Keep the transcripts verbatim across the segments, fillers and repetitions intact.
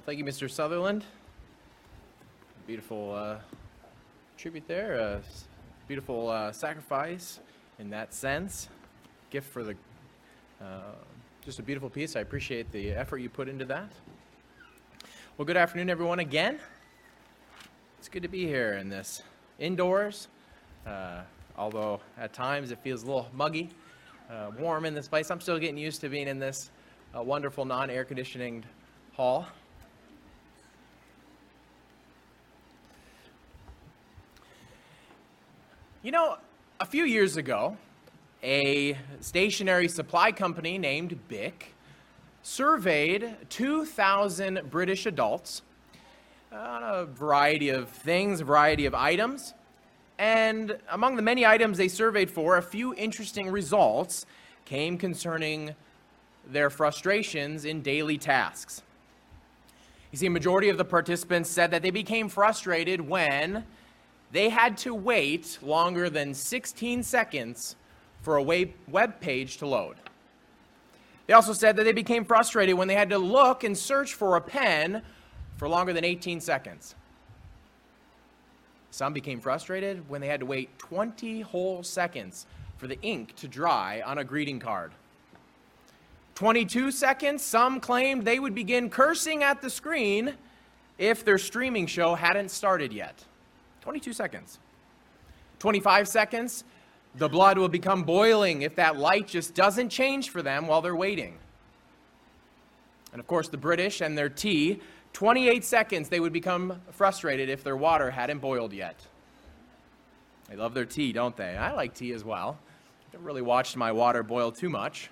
Thank you, Mister Sutherland. Beautiful uh, tribute there. Uh, beautiful uh, sacrifice in that sense. Gift for the, uh, just a beautiful piece. I appreciate the effort you put into that. Well, good afternoon, everyone, again. It's good to be here in this indoors, uh, although at times it feels a little muggy, uh, warm in this place. I'm still getting used to being in this uh, wonderful non-air conditioning hall. You know, a few years ago, a stationery supply company named Bic surveyed two thousand British adults on a variety of things, a variety of items, and among the many items they surveyed for, a few interesting results came concerning their frustrations in daily tasks. You see, a majority of the participants said that they became frustrated when they had to wait longer than sixteen seconds for a web page to load. They also said that they became frustrated when they had to look and search for a pen for longer than eighteen seconds. Some became frustrated when they had to wait twenty whole seconds for the ink to dry on a greeting card. twenty-two seconds, some claimed they would begin cursing at the screen if their streaming show hadn't started yet. twenty-two seconds. twenty-five seconds, the blood will become boiling if that light just doesn't change for them while they're waiting. And of course, the British and their tea, twenty-eight seconds, they would become frustrated if their water hadn't boiled yet. They love their tea, don't they? I like tea as well. I don't really watch my water boil too much.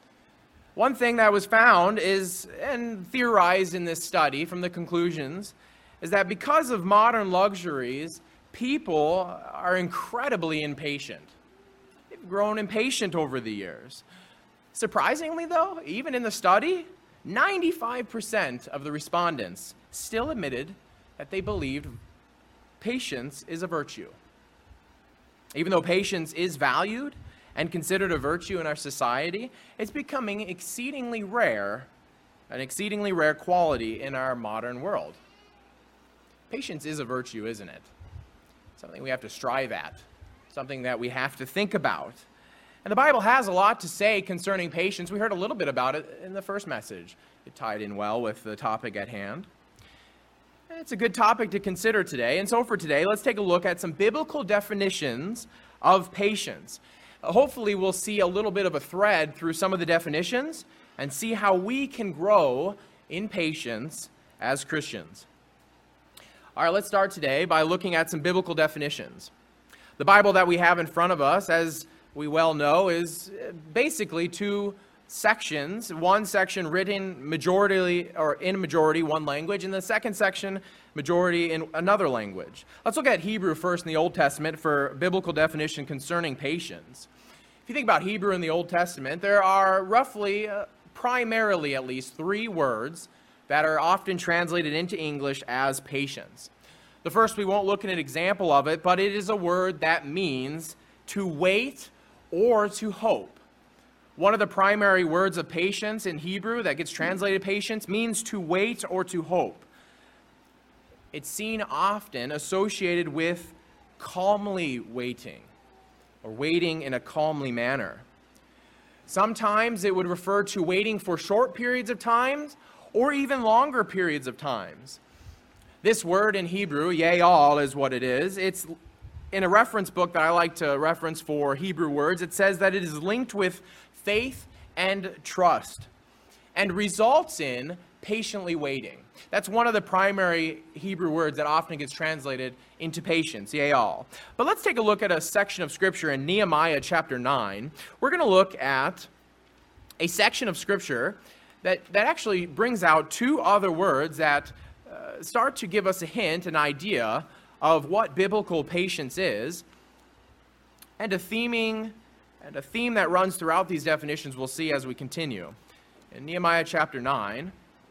One thing that was found is, and theorized in this study from the conclusions, is that because of modern luxuries, people are incredibly impatient. They've grown impatient over the years. Surprisingly, though, even in the study, ninety-five percent of the respondents still admitted that they believed patience is a virtue. Even though patience is valued and considered a virtue in our society, it's becoming exceedingly rare, an exceedingly rare quality in our modern world. Patience is a virtue, isn't it? Something we have to strive at, something that we have to think about. And the Bible has a lot to say concerning patience. We heard a little bit about it in the first message. It tied in well with the topic at hand. It's a good topic to consider today. And so for today, let's take a look at some biblical definitions of patience. Hopefully, we'll see a little bit of a thread through some of the definitions and see how we can grow in patience as Christians. All right, let's start today by looking at some biblical definitions. The Bible that we have in front of us, as we well know, is basically two sections. One section written majority or in majority one language, and the second section majority in another language. Let's look at Hebrew first in the Old Testament for biblical definition concerning patience. If you think about Hebrew in the Old Testament, there are roughly, uh, primarily at least, three words that are often translated into English as patience. The first, we won't look at an example of it, but it is a word that means to wait or to hope. One of the primary words of patience in Hebrew that gets translated patience means to wait or to hope. It's seen often associated with calmly waiting, or waiting in a calmly manner. Sometimes it would refer to waiting for short periods of time, or even longer periods of times. This word in Hebrew, ya'al, is what it is. It's in a reference book that I like to reference for Hebrew words. It says that it is linked with faith and trust and results in patiently waiting. That's one of the primary Hebrew words that often gets translated into patience, ya'al. But let's take a look at a section of Scripture in Nehemiah chapter nine. We're going to look at a section of Scripture That, that actually brings out two other words that uh, start to give us a hint, an idea of what biblical patience is, and a theming, and a theme that runs throughout these definitions we'll see as we continue. In Nehemiah chapter nine,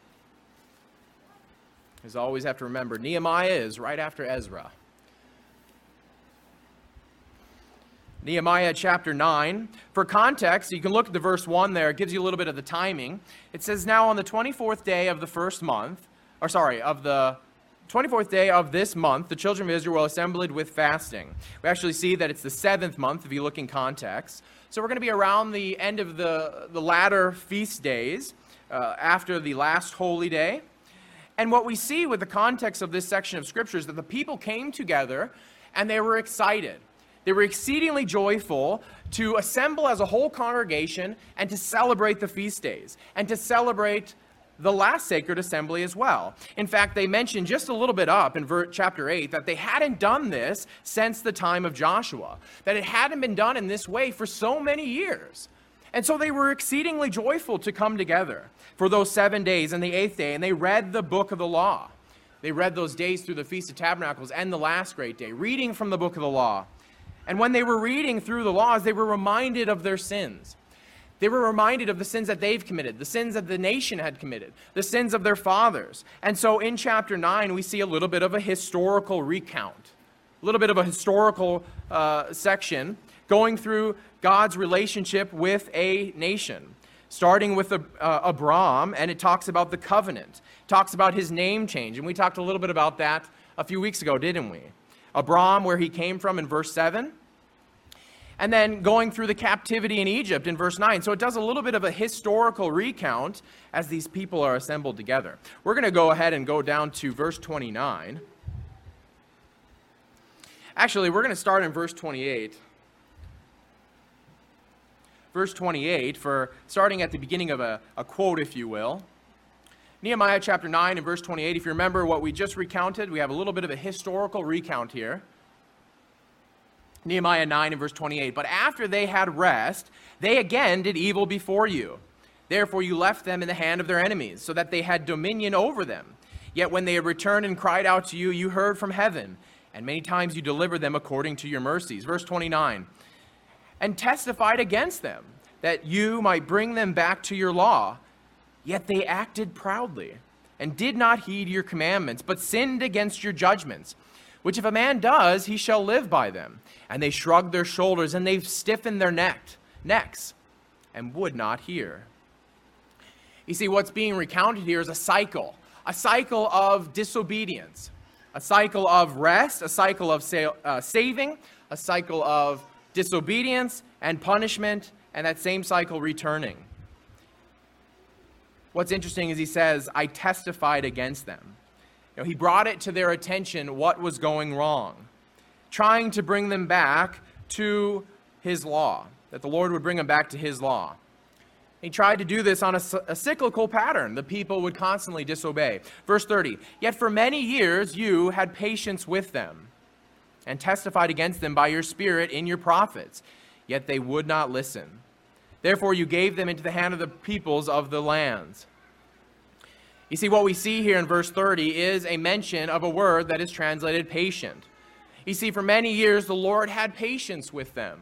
as always have to remember, Nehemiah is right after Ezra. Nehemiah chapter nine. For context, you can look at the verse one there. It gives you a little bit of the timing. It says, "Now on the twenty-fourth day of the first month, or sorry, of the twenty-fourth day of this month, the children of Israel assembled with fasting. We actually see that it's the seventh month if you look in context. So we're going to be around the end of the, the latter feast days, uh, after the last holy day. And what we see with the context of this section of Scripture is that the people came together and they were excited. They were exceedingly joyful to assemble as a whole congregation and to celebrate the feast days and to celebrate the last sacred assembly as well. In fact, they mentioned just a little bit up in ver- chapter eight that they hadn't done this since the time of Joshua, that it hadn't been done in this way for so many years. And so they were exceedingly joyful to come together for those seven days and the eighth day, and they read the book of the law. They read those days through the Feast of Tabernacles and the last great day, reading from the book of the law. And when they were reading through the laws, they were reminded of their sins. They were reminded of the sins that they've committed, the sins that the nation had committed, the sins of their fathers. And so in chapter nine, we see a little bit of a historical recount, a little bit of a historical uh, section going through God's relationship with a nation, starting with uh, Abram, and it talks about the covenant, it talks about his name change. And we talked a little bit about that a few weeks ago, didn't we? Abram, where he came from in verse seven. And then going through the captivity in Egypt in verse nine. So it does a little bit of a historical recount as these people are assembled together. We're going to go ahead and go down to verse twenty-nine. Actually, we're going to start in verse twenty-eight. Verse twenty-eight, for starting at the beginning of a, a quote, if you will. Nehemiah chapter nine and verse twenty-eight. If you remember what we just recounted, we have a little bit of a historical recount here. Nehemiah nine and verse twenty-eight. But after they had rest, they again did evil before you. Therefore you left them in the hand of their enemies, so that they had dominion over them. Yet when they had returned and cried out to you, you heard from heaven, and many times you delivered them according to your mercies. Verse twenty-nine. And testified against them, that you might bring them back to your law. Yet they acted proudly, and did not heed your commandments, but sinned against your judgments. Which if a man does, he shall live by them. And they shrugged their shoulders, and they stiffened their neck, necks, and would not hear. You see, what's being recounted here is a cycle, a cycle of disobedience, a cycle of rest, a cycle of sa- uh, saving, a cycle of disobedience and punishment, and that same cycle returning. What's interesting is he says, I testified against them. You know, he brought it to their attention what was going wrong, trying to bring them back to his law, that the Lord would bring them back to his law. He tried to do this on a, a cyclical pattern. The people would constantly disobey. Verse thirty, yet for many years you had patience with them and testified against them by your spirit in your prophets, yet they would not listen. Therefore you gave them into the hand of the peoples of the lands. You see, what we see here in verse thirty is a mention of a word that is translated patient. You see, for many years, the Lord had patience with them.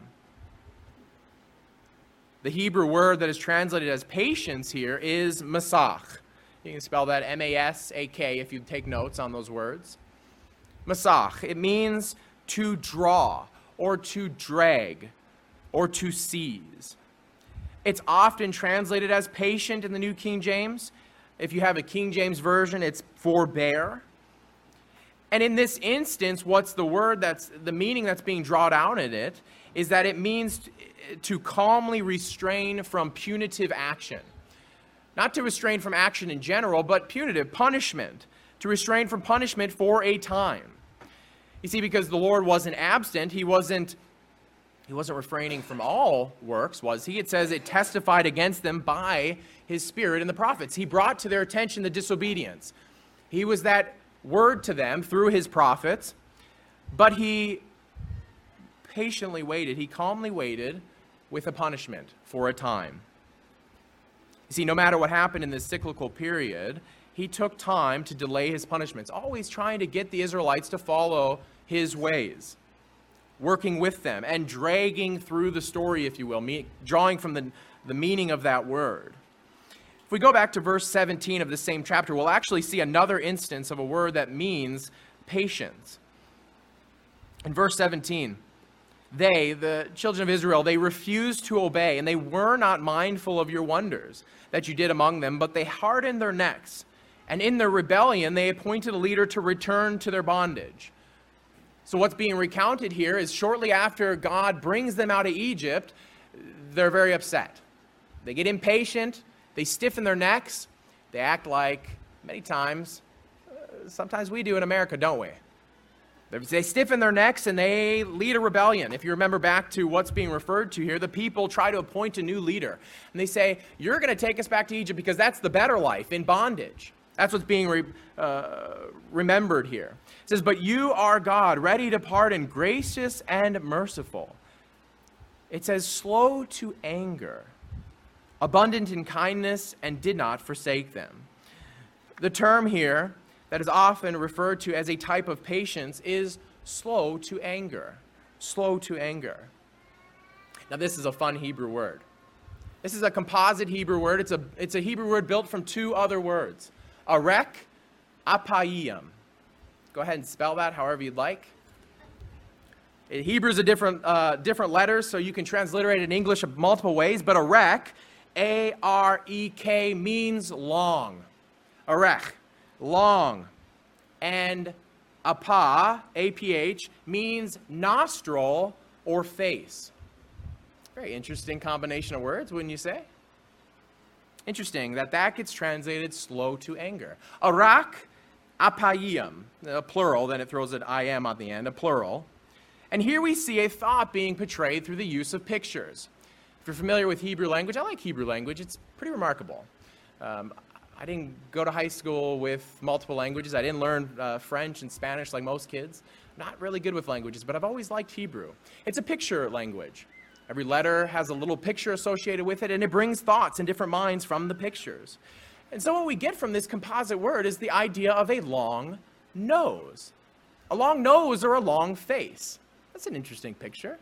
The Hebrew word that is translated as patience here is masach. You can spell that M A S A K if you take notes on those words. Masach. It means to draw or to drag or to seize. It's often translated as patient in the New King James. If you have a King James version, it's forbear. And in this instance, what's the word that's, the meaning that's being drawn out in it is that it means to calmly restrain from punitive action. Not to restrain from action in general, but punitive, punishment. To restrain from punishment for a time. You see, because the Lord wasn't absent, he wasn't He wasn't refraining from all works, was he? It says it testified against them by his spirit in the prophets. He brought to their attention the disobedience. He was that word to them through his prophets, but he patiently waited. He calmly waited with a punishment for a time. You see, no matter what happened in this cyclical period, he took time to delay his punishments, always trying to get the Israelites to follow his ways, working with them and dragging through the story, if you will, me, drawing from the, the meaning of that word. If we go back to verse seventeen of the same chapter, we'll actually see another instance of a word that means patience. In verse seventeen, they, the children of Israel, they refused to obey, and they were not mindful of your wonders that you did among them, but they hardened their necks And in their rebellion, they appointed a leader to return to their bondage. So what's being recounted here is shortly after God brings them out of Egypt, they're very upset. They get impatient, they stiffen their necks, they act like, many times, uh, sometimes we do in America, don't we? They stiffen their necks and they lead a rebellion. If you remember back to what's being referred to here, the people try to appoint a new leader. And they say, you're going to take us back to Egypt because that's the better life, in bondage. That's what's being re, uh, remembered here. It says, but you are God, ready to pardon, gracious and merciful. It says, slow to anger, abundant in kindness, and did not forsake them. The term here that is often referred to as a type of patience is slow to anger. Slow to anger. Now this is a fun Hebrew word. This is a composite Hebrew word. It's a, it's a Hebrew word built from two other words. Arek, apayim. Go ahead and spell that however you'd like. In Hebrew is a different, uh, different letters, so you can transliterate it in English multiple ways, but arek, A R E K, means long. Arek, long. And apa, A P H, means nostril or face. Very interesting combination of words, wouldn't you say? Interesting that that gets translated slow to anger. Arak, apayim, a plural, then it throws an I M on the end, a plural. And here we see a thought being portrayed through the use of pictures. If you're familiar with Hebrew language, I like Hebrew language. It's pretty remarkable. Um, I didn't go to high school with multiple languages. I didn't learn uh, French and Spanish like most kids. Not really good with languages, but I've always liked Hebrew. It's a picture language. Every letter has a little picture associated with it, and it brings thoughts in different minds from the pictures. And so what we get from this composite word is the idea of a long nose. A long nose or a long face. That's an interesting picture.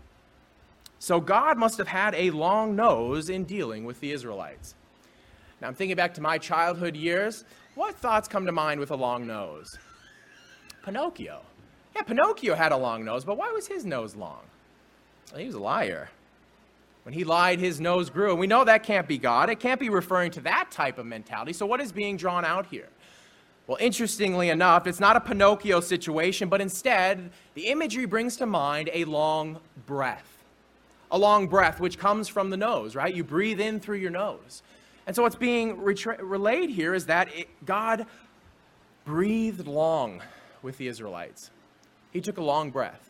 So God must have had a long nose in dealing with the Israelites. Now I'm thinking back to my childhood years. What thoughts come to mind with a long nose? Pinocchio. Yeah, Pinocchio had a long nose, but why was his nose long? Well, he was a liar. When he lied, his nose grew. And we know that can't be God. It can't be referring to that type of mentality. So what is being drawn out here? Well, interestingly enough, it's not a Pinocchio situation, but instead, the imagery brings to mind a long breath. A long breath, which comes from the nose, right? You breathe in through your nose. And so what's being retra- relayed here is that it, God breathed long with the Israelites. He took a long breath.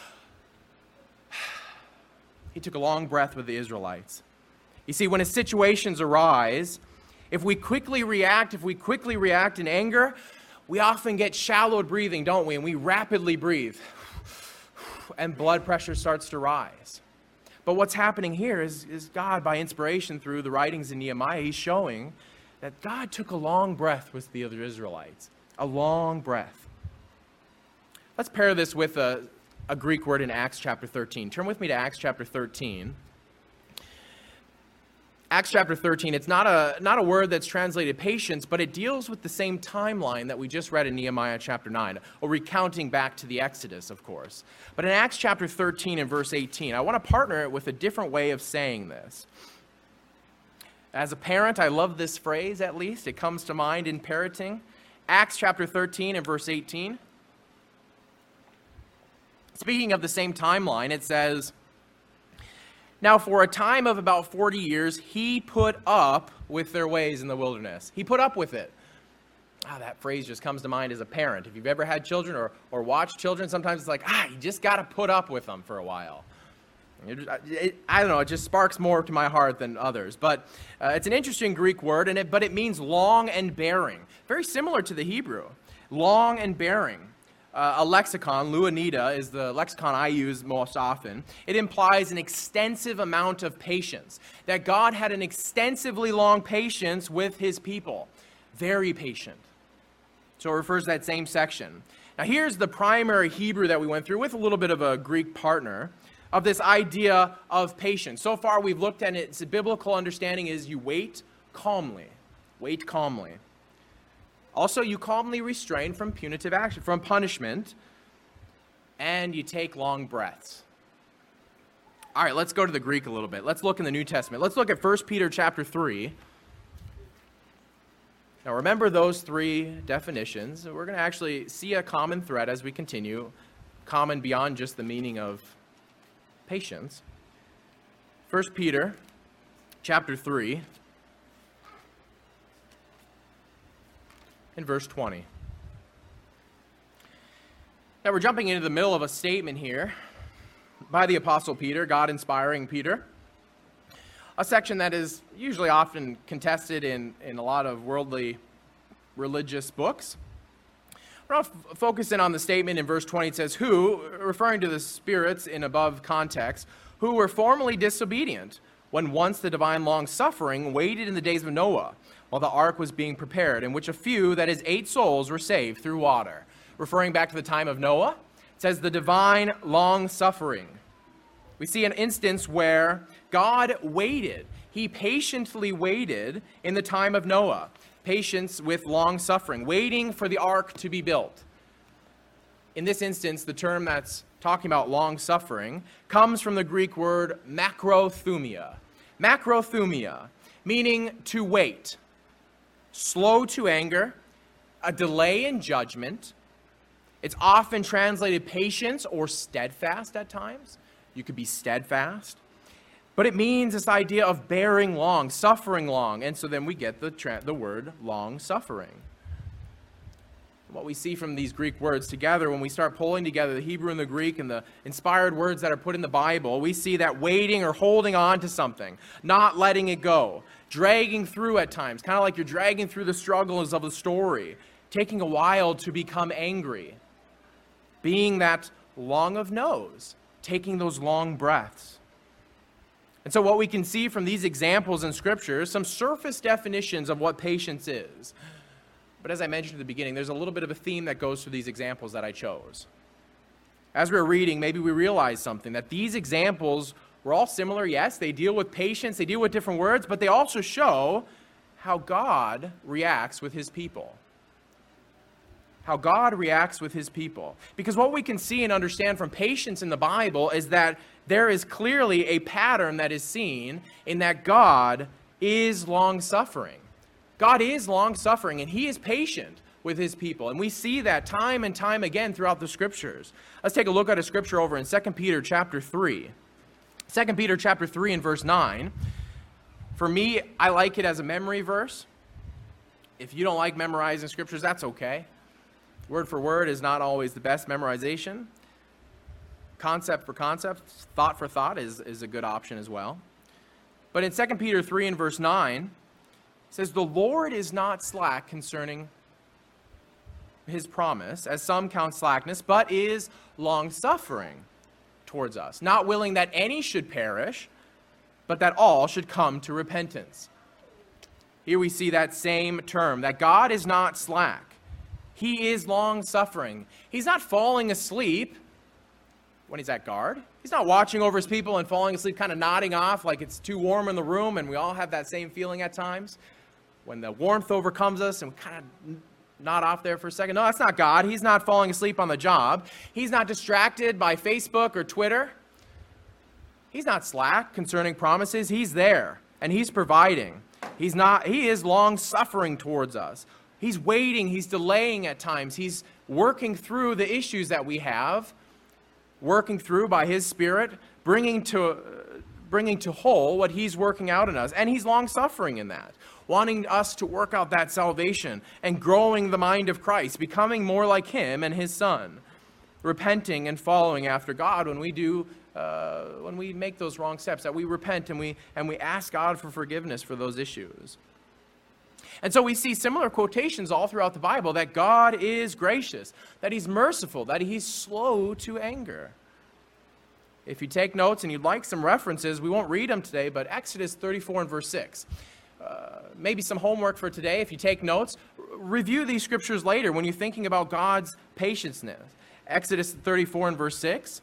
He took a long breath with the Israelites. You see, when his situations arise, if we quickly react, if we quickly react in anger, we often get shallow breathing, don't we? And we rapidly breathe. And blood pressure starts to rise. But what's happening here is, is God, by inspiration through the writings in Nehemiah, he's showing that God took a long breath with the other Israelites. A long breath. Let's pair this with a, a Greek word in Acts chapter thirteen. Turn with me to Acts chapter thirteen. Acts chapter thirteen, it's not a, not a word that's translated patience, but it deals with the same timeline that we just read in Nehemiah chapter nine, or recounting back to the Exodus, of course. But in Acts chapter thirteen and verse eighteen, I want to partner it with a different way of saying this. As a parent, I love this phrase, at least. It comes to mind in parenting. Acts chapter thirteen and verse eighteen. Speaking of the same timeline, it says, now for a time of about forty years, he put up with their ways in the wilderness. He put up with it. Ah, that phrase just comes to mind as a parent. If you've ever had children or, or watched children, sometimes it's like, ah, you just got to put up with them for a while. It, it, I don't know, it just sparks more to my heart than others. But uh, it's an interesting Greek word, and it, but it means long and bearing. Very similar to the Hebrew. Long and bearing. Uh, a lexicon, Louanida, is the lexicon I use most often. It implies an extensive amount of patience, that God had an extensively long patience with his people. Very patient. So it refers to that same section. Now here's the primary Hebrew that we went through with a little bit of a Greek partner of this idea of patience. So far we've looked at it. Its biblical understanding is you wait calmly. Wait calmly. Also, you calmly restrain from punitive action, from punishment, and you take long breaths. All right, let's go to the Greek a little bit. Let's look in the New Testament. Let's look at First Peter chapter three. Now remember those three definitions. We're going to actually see a common thread as we continue, common beyond just the meaning of patience. First Peter chapter three and verse twenty. Now we're jumping into the middle of a statement here by the Apostle Peter, God inspiring Peter. A section that is usually often contested in, in a lot of worldly religious books. We're not f- focusing on the statement in verse twenty. It says, who, referring to the spirits in above context, who were formerly disobedient, when once the divine long-suffering waited in the days of Noah, while the ark was being prepared, in which a few, that is eight souls, were saved through water. Referring back to the time of Noah, it says the divine long-suffering. We see an instance where God waited. He patiently waited in the time of Noah. Patience with long-suffering, waiting for the ark to be built. In this instance, the term that's talking about long-suffering comes from the Greek word macrothumia. Macrothumia, meaning to wait, slow to anger, a delay in judgment. It's often translated patience or steadfast at times. You could be steadfast. But it means this idea of bearing long, suffering long. And so then we get the, tra- the word long-suffering. What we see from these Greek words together, when we start pulling together the Hebrew and the Greek and the inspired words that are put in the Bible, we see that waiting or holding on to something, not letting it go, dragging through at times, kind of like you're dragging through the struggles of a story, taking a while to become angry, being that long of nose, taking those long breaths. And so what we can see from these examples in Scripture is some surface definitions of what patience is. But as I mentioned at the beginning, there's a little bit of a theme that goes through these examples that I chose. As we're reading, maybe we realize something, that these examples were all similar. Yes, they deal with patience, they deal with different words, but they also show how God reacts with his people. How God reacts with his people. Because what we can see and understand from patience in the Bible is that there is clearly a pattern that is seen in that God is long-suffering. God is long-suffering, and he is patient with his people. And we see that time and time again throughout the Scriptures. Let's take a look at a scripture over in Second Peter chapter three. Second Peter chapter three and verse nine. For me, I like it as a memory verse. If you don't like memorizing scriptures, that's okay. Word for word is not always the best memorization. Concept for concept, thought for thought is, is a good option as well. But in Second Peter three and verse nine, it says, the Lord is not slack concerning his promise, as some count slackness, but is long-suffering towards us, not willing that any should perish, but that all should come to repentance. Here we see that same term, that God is not slack. He is long-suffering. He's not falling asleep when he's at guard. He's not watching over his people and falling asleep, kind of nodding off like it's too warm in the room, and we all have that same feeling at times. When the warmth overcomes us and we kind of nod off there for a second. No, that's not God. He's not falling asleep on the job. He's not distracted by Facebook or Twitter. He's not slack concerning promises. He's there, and he's providing. He's not, he is long-suffering towards us. He's waiting, he's delaying at times. He's working through the issues that we have, working through by his Spirit, bringing to, uh, bringing to whole what he's working out in us. And he's long-suffering in that, wanting us to work out that salvation and growing the mind of Christ, becoming more like him and his Son, repenting and following after God when we do, uh, when we make those wrong steps, that we repent and we, and we ask God for forgiveness for those issues. And so we see similar quotations all throughout the Bible that God is gracious, that he's merciful, that he's slow to anger. If you take notes and you'd like some references, we won't read them today, but Exodus thirty-four and verse six. Uh, maybe some homework for today. If you take notes, r- review these scriptures later when you're thinking about God's patience. Exodus thirty-four and verse six.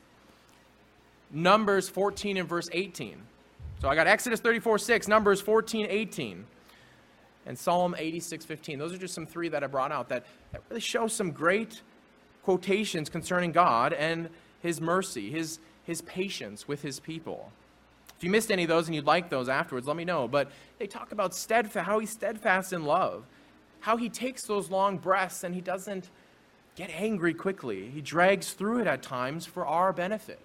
Numbers fourteen and verse eighteen. So I got Exodus thirty-four, six, Numbers fourteen, eighteen. And Psalm eighty-six, fifteen. Those are just some three that I brought out that, that really show some great quotations concerning God and his mercy, his, his patience with his people. If you missed any of those and you'd like those afterwards, let me know. But they talk about steadfast, how he's steadfast in love, how he takes those long breaths and he doesn't get angry quickly. He drags through it at times for our benefit.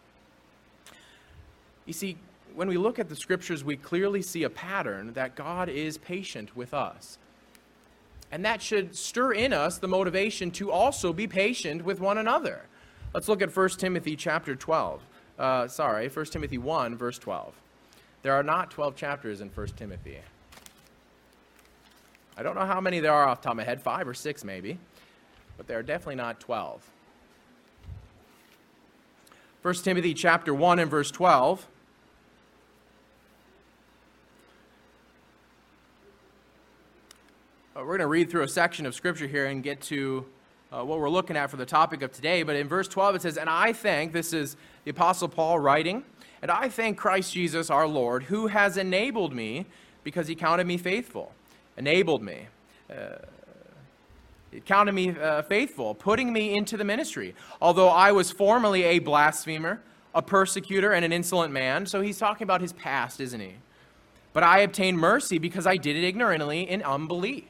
You see, when we look at the scriptures, we clearly see a pattern that God is patient with us. And that should stir in us the motivation to also be patient with one another. Let's look at First Timothy chapter twelve. Uh, sorry, First Timothy one, verse twelve. There are not twelve chapters in First Timothy. I don't know how many there are off the top of my head, five or six maybe, but there are definitely not twelve. First Timothy chapter one and verse twelve. Uh, we're going to read through a section of Scripture here and get to uh, what we're looking at for the topic of today. But in verse twelve it says, "And I thank," this is the Apostle Paul writing, "and I thank Christ Jesus our Lord, who has enabled me, because he counted me faithful." Enabled me. Uh, He counted me uh, faithful, putting me into the ministry. Although I was formerly a blasphemer, a persecutor, and an insolent man. So he's talking about his past, isn't he? "But I obtained mercy because I did it ignorantly in unbelief."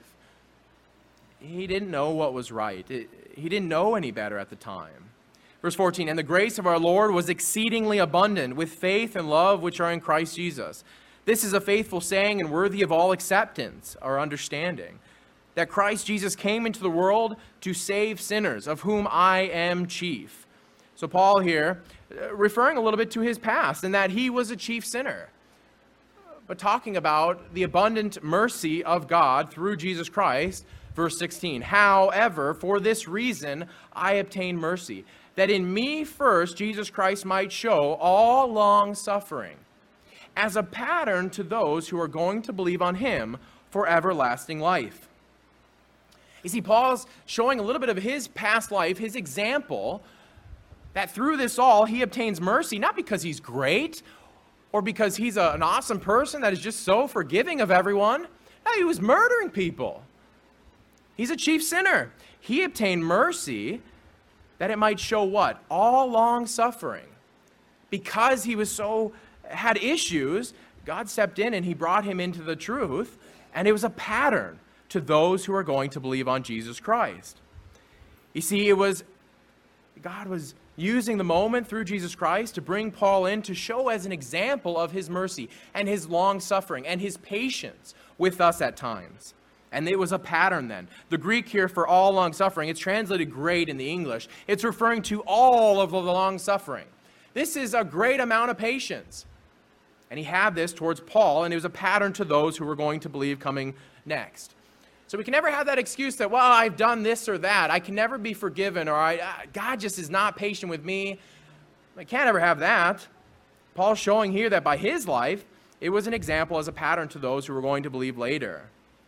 He didn't know what was right. It, he didn't know any better at the time. Verse fourteen, "And the grace of our Lord was exceedingly abundant with faith and love which are in Christ Jesus. This is a faithful saying and worthy of all acceptance," or understanding, "that Christ Jesus came into the world to save sinners, of whom I am chief." So Paul here, uh, referring a little bit to his past, and that he was a chief sinner, but talking about the abundant mercy of God through Jesus Christ. Verse sixteen, "However, for this reason I obtained mercy, that in me first Jesus Christ might show all long suffering, as a pattern to those who are going to believe on him for everlasting life." You see, Paul's showing a little bit of his past life, his example, that through this all he obtains mercy, not because he's great or because he's a, an awesome person that is just so forgiving of everyone. No, he was murdering people. He's a chief sinner. He obtained mercy that it might show what? All long suffering. Because he was so, had issues, God stepped in and he brought him into the truth, and it was a pattern to those who are going to believe on Jesus Christ. You see, it was, God was using the moment through Jesus Christ to bring Paul in to show as an example of his mercy and his long suffering and his patience with us at times. And it was a pattern then. The Greek here for all long suffering, it's translated great in the English. It's referring to all of the long suffering. This is a great amount of patience. And he had this towards Paul, and it was a pattern to those who were going to believe coming next. So we can never have that excuse that, well, I've done this or that. I can never be forgiven, or I, God just is not patient with me. I can't ever have that. Paul's showing here that by his life, it was an example as a pattern to those who were going to believe later.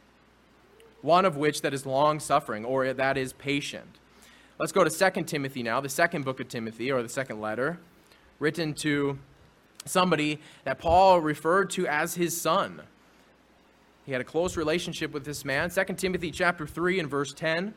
One of which that is long suffering, or that is patient. Let's go to Second Timothy now, the second book of Timothy, or the second letter, written to somebody that Paul referred to as his son. He had a close relationship with this man. Second Timothy chapter three and verse ten.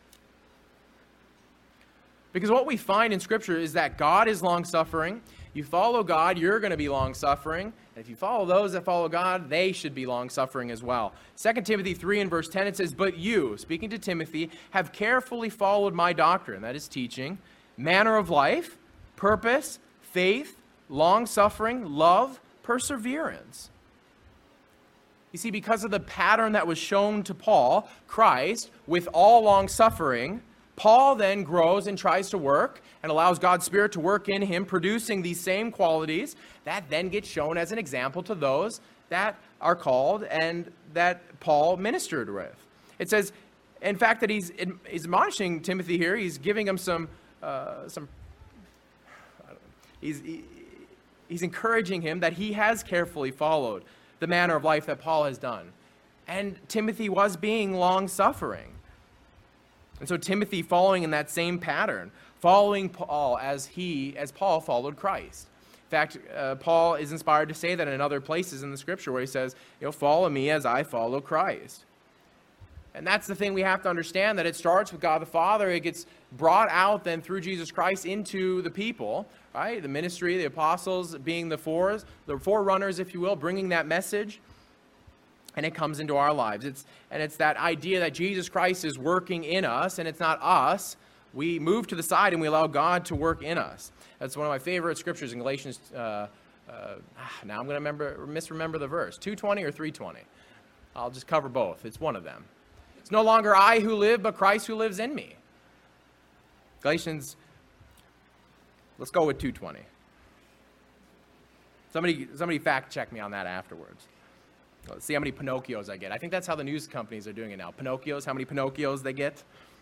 Because what we find in Scripture is that God is long-suffering. You follow God, you're going to be long-suffering. And if you follow those that follow God, they should be long-suffering as well. Second Timothy three and verse ten, it says, "But you," speaking to Timothy, "have carefully followed my doctrine," that is teaching, "manner of life, purpose, faith, long-suffering, love, perseverance." You see, because of the pattern that was shown to Paul, Christ, with all long-suffering, Paul then grows and tries to work and allows God's Spirit to work in him, producing these same qualities that then get shown as an example to those that are called and that Paul ministered with. It says, in fact, that he's, he's admonishing Timothy here. He's giving him some, uh, some I don't know, he's, he, he's encouraging him that he has carefully followed the manner of life that Paul has done. And Timothy was being long-suffering. And so Timothy following in that same pattern, following Paul as he, as Paul followed Christ. In fact, uh, Paul is inspired to say that in other places in the Scripture where he says, you know, "Follow me as I follow Christ." And that's the thing we have to understand, that it starts with God the Father. It gets brought out then through Jesus Christ into the people, right? The ministry, the apostles being the fours, the forerunners, if you will, bringing that message. and it comes into our lives. It's and it's that idea that Jesus Christ is working in us, and it's not us. We move to the side and we allow God to work in us. That's one of my favorite scriptures in Galatians. Uh, uh, now I'm going to remember misremember the verse. two twenty or three twenty. I'll just cover both. It's one of them. It's no longer I who live, but Christ who lives in me. Galatians. Let's go with two twenty. Somebody, somebody fact check me on that afterwards. Let's see how many Pinocchios I get. I think that's how the news companies are doing it now. Pinocchios, how many Pinocchios they get.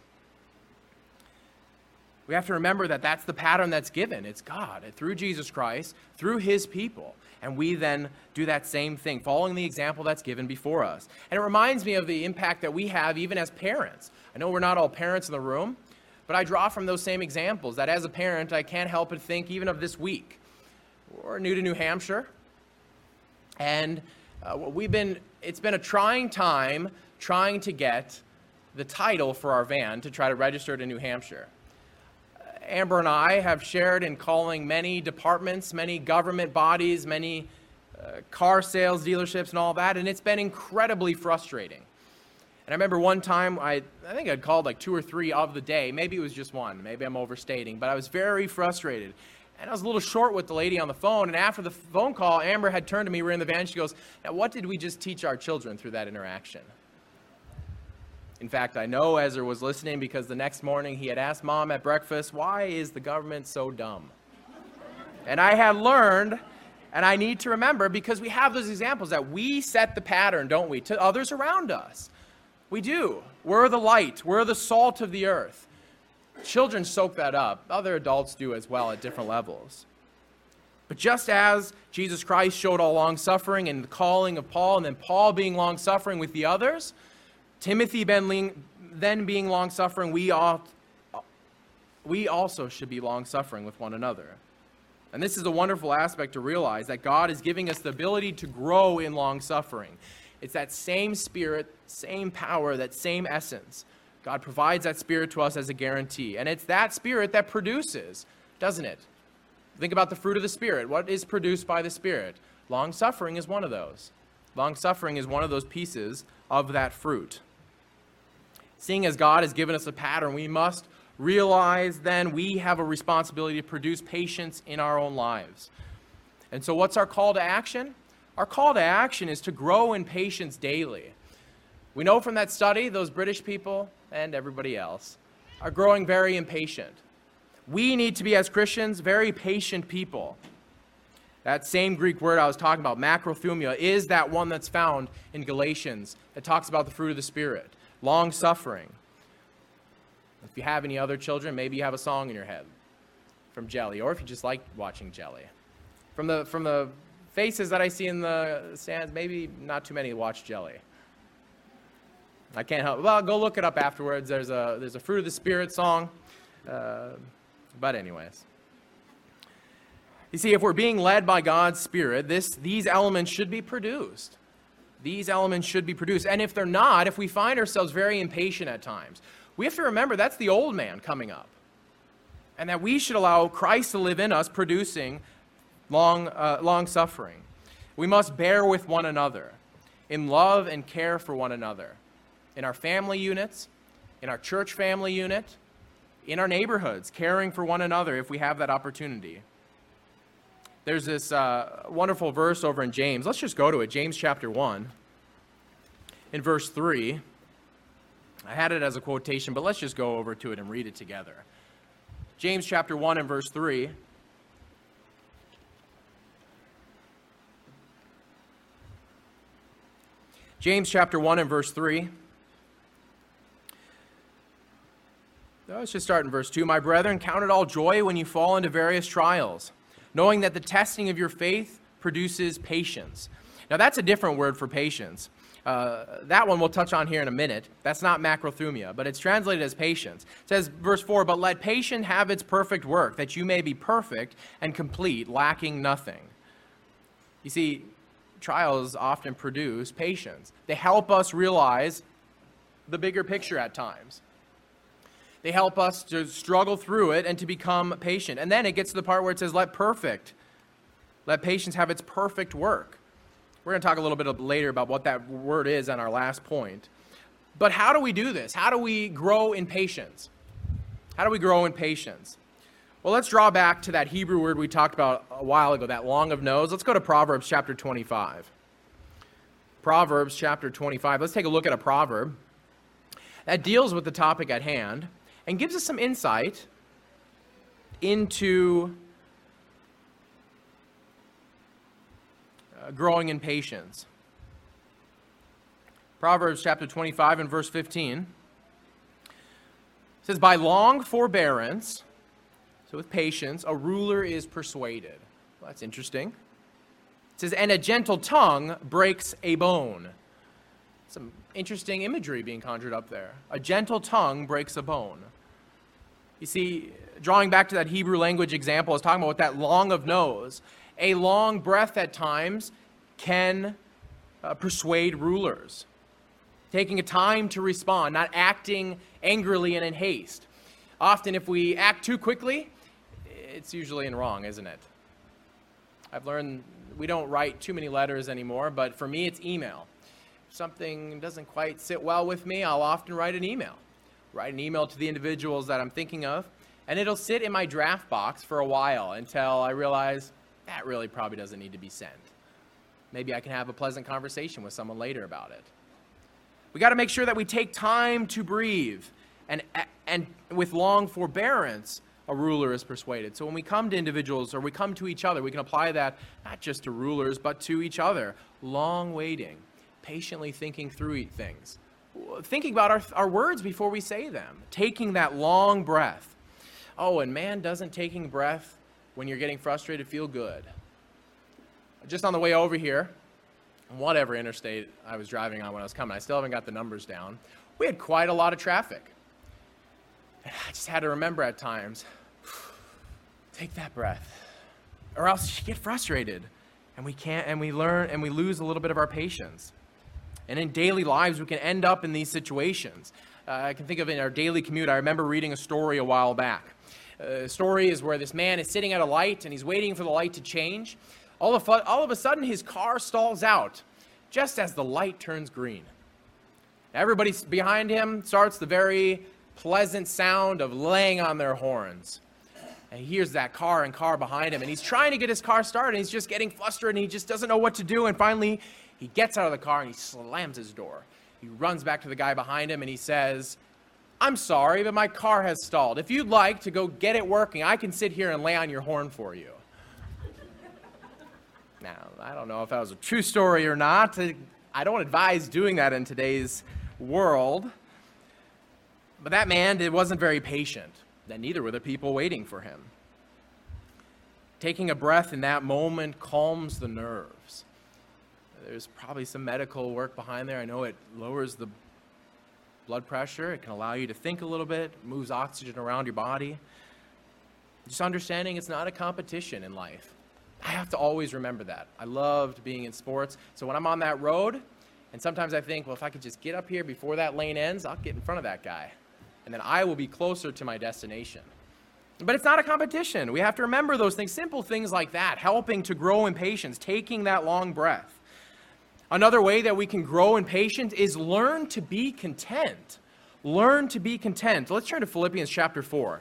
We have to remember that that's the pattern that's given. It's God, through Jesus Christ, through his people. And we then do that same thing, following the example that's given before us. And it reminds me of the impact that we have even as parents. I know we're not all parents in the room, but I draw from those same examples that as a parent, I can't help but think even of this week. We're new to New Hampshire, and uh, we've been, it's been a trying time trying to get the title for our van to try to register to New Hampshire. Amber and I have shared in calling many departments, many government bodies, many uh, car sales dealerships and all that, and it's been incredibly frustrating. And I remember one time, I, I think I'd called like two or three of the day. Maybe it was just one. Maybe I'm overstating, but I was very frustrated. And I was a little short with the lady on the phone, and after the phone call, Amber had turned to me, we were in the van, she goes, now what did we just teach our children through that interaction? In fact, I know Ezra was listening because the next morning he had asked Mom at breakfast, why is the government so dumb? And I had learned, and I need to remember, because we have those examples that we set the pattern, don't we, to others around us. We do. We're the light. We're the salt of the earth. Children soak that up. Other adults do as well at different levels. But just as Jesus Christ showed all long-suffering and the calling of Paul, and then Paul being long-suffering with the others, Timothy then being long-suffering, we, all, we also should be long-suffering with one another. And this is a wonderful aspect to realize, that God is giving us the ability to grow in long-suffering. It's that same spirit, same power, that same essence. God provides that spirit to us as a guarantee. And it's that spirit that produces, doesn't it? Think about the fruit of the Spirit. What is produced by the Spirit? Long-suffering is one of those. Long-suffering is one of those pieces of that fruit. Seeing as God has given us a pattern, we must realize then we have a responsibility to produce patience in our own lives. And so what's our call to action? Our call to action is to grow in patience daily. We know from that study, those British people and everybody else are growing very impatient. We need to be, as Christians, very patient people. That same Greek word I was talking about, macrothumia, is that one that's found in Galatians that talks about the fruit of the Spirit, long-suffering. If you have any other children, maybe you have a song in your head from Jelly, or if you just like watching Jelly. From the, from the faces that I see in the stands, maybe not too many watch Jelly. I can't help. Well, go look it up afterwards. There's a there's a Fruit of the Spirit song. Uh, but anyways. You see, if we're being led by God's Spirit, this these elements should be produced. These elements should be produced. And if they're not, if we find ourselves very impatient at times, we have to remember that's the old man coming up. And that we should allow Christ to live in us, producing long, uh, long suffering. We must bear with one another in love and care for one another. In our family units, in our church family unit, in our neighborhoods, caring for one another if we have that opportunity. There's this uh, wonderful verse over in James. Let's just go to it. James chapter one, in verse three. I had it as a quotation, but let's just go over to it and read it together. James chapter one and verse three. James chapter one and verse three. Let's just start in verse two. My brethren, count it all joy when you fall into various trials, knowing that the testing of your faith produces patience. Now that's a different word for patience. Uh, that one we'll touch on here in a minute. That's not macrothumia, but it's translated as patience. It says, verse four, but let patience have its perfect work, that you may be perfect and complete, lacking nothing. You see, trials often produce patience. They help us realize the bigger picture at times. They help us to struggle through it and to become patient. And then it gets to the part where it says, let perfect, let patience have its perfect work. We're going to talk a little bit later about what that word is on our last point. But how do we do this? How do we grow in patience? How do we grow in patience? Well, let's draw back to that Hebrew word we talked about a while ago, that long of nose. Let's go to Proverbs chapter twenty-five. Proverbs chapter twenty-five. Let's take a look at a proverb that deals with the topic at hand and gives us some insight into uh, growing in patience. Proverbs chapter twenty-five and verse fifteen says, "By long forbearance," so with patience, "a ruler is persuaded." Well, that's interesting. It says, "And a gentle tongue breaks a bone." Some interesting imagery being conjured up there. A gentle tongue breaks a bone. You see, drawing back to that Hebrew language example, I was talking about with that long of nose. A long breath at times can uh, persuade rulers. Taking a time to respond, not acting angrily and in haste. Often if we act too quickly, it's usually in wrong, isn't it? I've learned we don't write too many letters anymore, but for me it's email. If something doesn't quite sit well with me, I'll often write an email. Write an email to the individuals that I'm thinking of, and it'll sit in my draft box for a while until I realize that really probably doesn't need to be sent. Maybe I can have a pleasant conversation with someone later about it. We got to make sure that we take time to breathe, and, and with long forbearance, a ruler is persuaded. So when we come to individuals or we come to each other, we can apply that not just to rulers, but to each other. Long waiting, patiently thinking through things. Thinking about our, our words before we say them. Taking that long breath. Oh, and man, doesn't taking breath when you're getting frustrated feel good. Just on the way over here, whatever interstate I was driving on when I was coming, I still haven't got the numbers down. We had quite a lot of traffic. And I just had to remember at times, take that breath, or else you get frustrated, and we can't, and we learn, and we lose a little bit of our patience. And in daily lives, we can end up in these situations. Uh, I can think of in our daily commute, I remember reading a story a while back. Uh, the story is where this man is sitting at a light, and he's waiting for the light to change. All of, all of a sudden, his car stalls out, just as the light turns green. Everybody behind him starts the very pleasant sound of laying on their horns. And he hears that car and car behind him, and he's trying to get his car started, and he's just getting flustered, and he just doesn't know what to do, and finally, he gets out of the car, and he slams his door. He runs back to the guy behind him, and he says, "I'm sorry, but my car has stalled. If you'd like to go get it working, I can sit here and lay on your horn for you." Now, I don't know if that was a true story or not. I don't advise doing that in today's world. But that man it wasn't very patient, and neither were the people waiting for him. Taking a breath in that moment calms the nerves. There's probably some medical work behind there. I know it lowers the blood pressure. It can allow you to think a little bit, moves oxygen around your body. Just understanding it's not a competition in life. I have to always remember that. I loved being in sports. So when I'm on that road, and sometimes I think, well, if I could just get up here before that lane ends, I'll get in front of that guy. And then I will be closer to my destination. But it's not a competition. We have to remember those things, simple things like that, helping to grow in patience, taking that long breath. Another way that we can grow in patience is learn to be content. Learn to be content. Let's turn to Philippians chapter four.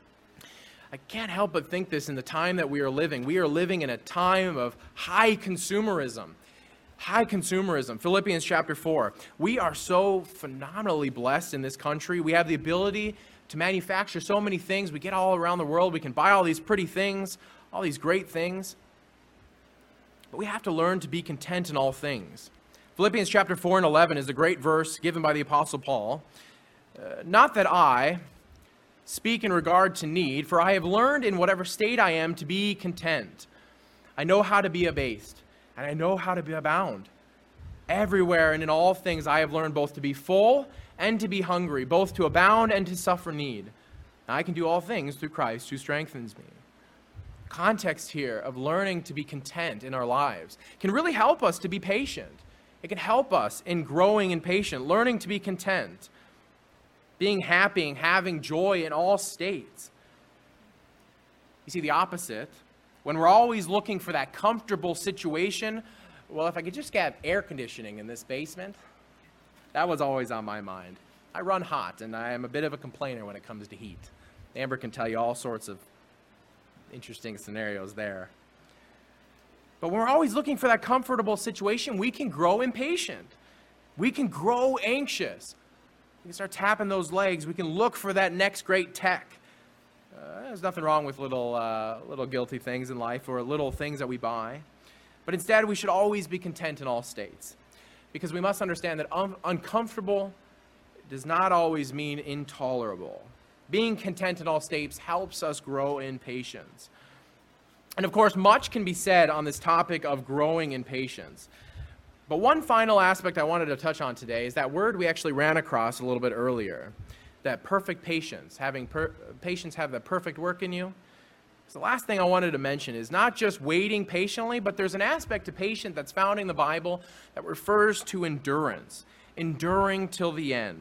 I can't help but think this in the time that we are living. We are living in a time of high consumerism. High consumerism. Philippians chapter four. We are so phenomenally blessed in this country. We have the ability to manufacture so many things. We get all around the world. We can buy all these pretty things, all these great things. But we have to learn to be content in all things. Philippians chapter four and eleven is a great verse given by the Apostle Paul. Uh, Not that I speak in regard to need, for I have learned in whatever state I am to be content. I know how to be abased, and I know how to be abound. Everywhere and in all things I have learned both to be full and to be hungry, both to abound and to suffer need. I can do all things through Christ who strengthens me. Context here of learning to be content in our lives can really help us to be patient. It can help us in growing in patience, learning to be content, being happy and having joy in all states. You see, the opposite, when we're always looking for that comfortable situation, well, if I could just get air conditioning in this basement, that was always on my mind. I run hot, and I am a bit of a complainer when it comes to heat. Amber can tell you all sorts of interesting scenarios there. But when we're always looking for that comfortable situation, we can grow impatient. We can grow anxious. We can start tapping those legs. We can look for that next great tech. Uh, there's nothing wrong with little, uh, little guilty things in life or little things that we buy. But instead, we should always be content in all states. Because we must understand that un- uncomfortable does not always mean intolerable. Being content in all states helps us grow in patience. And of course, much can be said on this topic of growing in patience. But one final aspect I wanted to touch on today is that word we actually ran across a little bit earlier, that perfect patience, having per- patience have the perfect work in you. So the last thing I wanted to mention is not just waiting patiently, but there's an aspect to patience that's found in the Bible that refers to endurance, enduring till the end.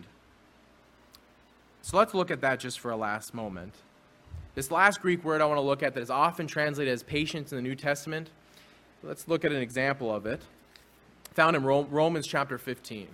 So let's look at that just for a last moment. This last Greek word I want to look at that is often translated as patience in the New Testament, let's look at an example of it, found in Romans chapter fifteen.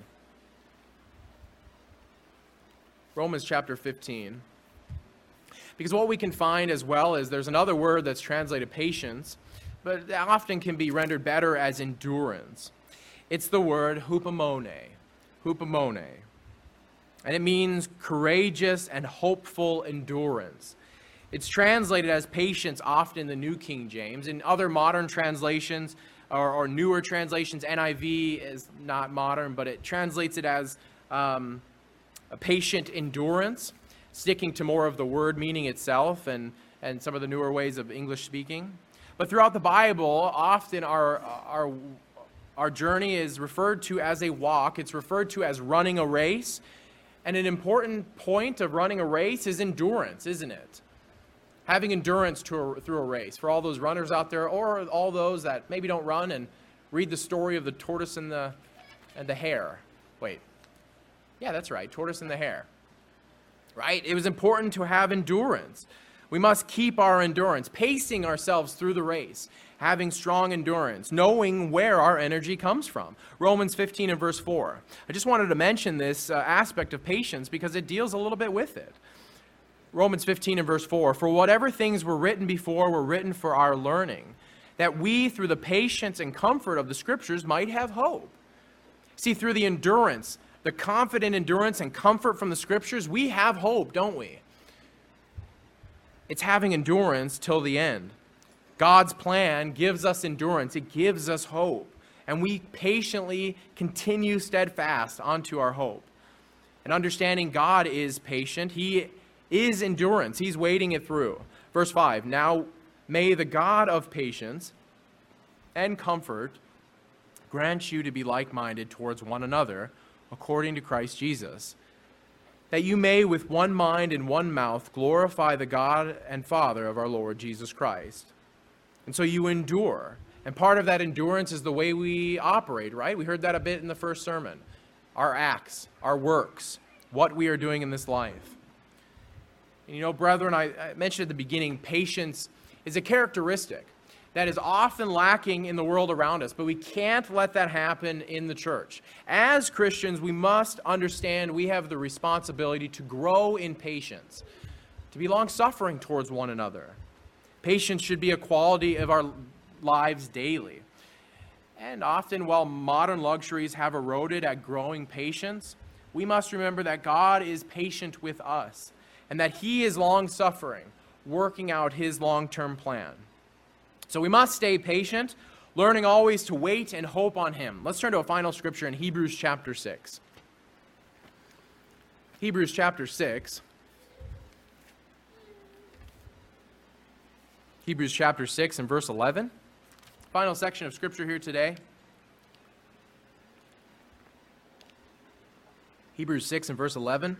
Romans chapter fifteen. Because what we can find as well is there's another word that's translated patience, but that often can be rendered better as endurance. It's the word hupomone, hupomone. And it means courageous and hopeful endurance. It's translated as patience often in the New King James. In other modern translations or, or newer translations, N I V is not modern, but it translates it as um, a patient endurance, sticking to more of the word meaning itself and, and some of the newer ways of English speaking. But throughout the Bible, often our, our, our journey is referred to as a walk. It's referred to as running a race. And an important point of running a race is endurance, isn't it? Having endurance to a, through a race. For all those runners out there, or all those that maybe don't run and read the story of the tortoise and the, and the hare. Wait. Yeah, that's right, tortoise and the hare. Right? It was important to have endurance. We must keep our endurance, pacing ourselves through the race, having strong endurance, knowing where our energy comes from. Romans fifteen and verse four. I just wanted to mention this uh, aspect of patience because it deals a little bit with it. Romans fifteen and verse four. For whatever things were written before were written for our learning, that we through the patience and comfort of the Scriptures might have hope. See, through the endurance, the confident endurance and comfort from the Scriptures, we have hope, don't we? It's having endurance till the end. God's plan gives us endurance. It gives us hope. And we patiently continue steadfast onto our hope. And understanding God is patient. He is endurance. He's waiting it through. Verse five, now may the God of patience and comfort grant you to be like-minded towards one another, according to Christ Jesus, that you may with one mind and one mouth glorify the God and Father of our Lord Jesus Christ. And so you endure. And part of that endurance is the way we operate, right? We heard that a bit in the first sermon. Our acts, our works, what we are doing in this life. And you know, brethren, I, I mentioned at the beginning, patience is a characteristic that is often lacking in the world around us, but we can't let that happen in the church. As Christians, we must understand we have the responsibility to grow in patience, to be long-suffering towards one another. Patience should be a quality of our lives daily. And often, while modern luxuries have eroded at growing patience, we must remember that God is patient with us and that He is long-suffering, working out His long-term plan. So we must stay patient, learning always to wait and hope on Him. Let's turn to a final scripture in Hebrews chapter six. Hebrews chapter six. Hebrews chapter six and verse eleven. Final section of scripture here today. Hebrews six and verse eleven.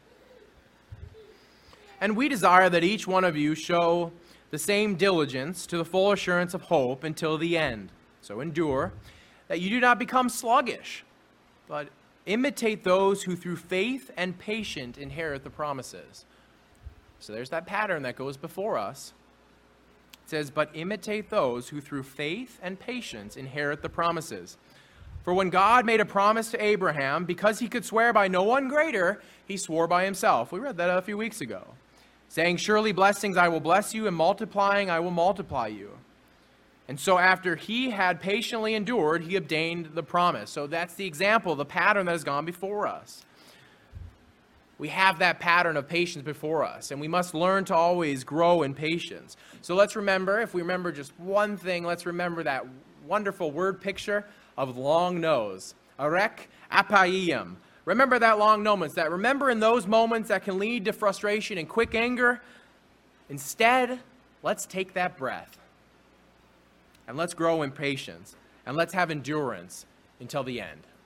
And we desire that each one of you show the same diligence to the full assurance of hope until the end. So endure, that you do not become sluggish, but imitate those who through faith and patience inherit the promises. So there's that pattern that goes before us. says, "But imitate those who through faith and patience inherit the promises. For when God made a promise to Abraham, because he could swear by no one greater, he swore by himself." We read that a few weeks ago. Saying, "Surely blessings I will bless you, and multiplying I will multiply you." And so after he had patiently endured, he obtained the promise. So that's the example, the pattern that has gone before us. We have that pattern of patience before us, and we must learn to always grow in patience. So let's remember, if we remember just one thing, let's remember that wonderful word picture of long nose. Arek apayim. Remember that long nose. That remember in those moments that can lead to frustration and quick anger. Instead, let's take that breath. And let's grow in patience. And let's have endurance until the end.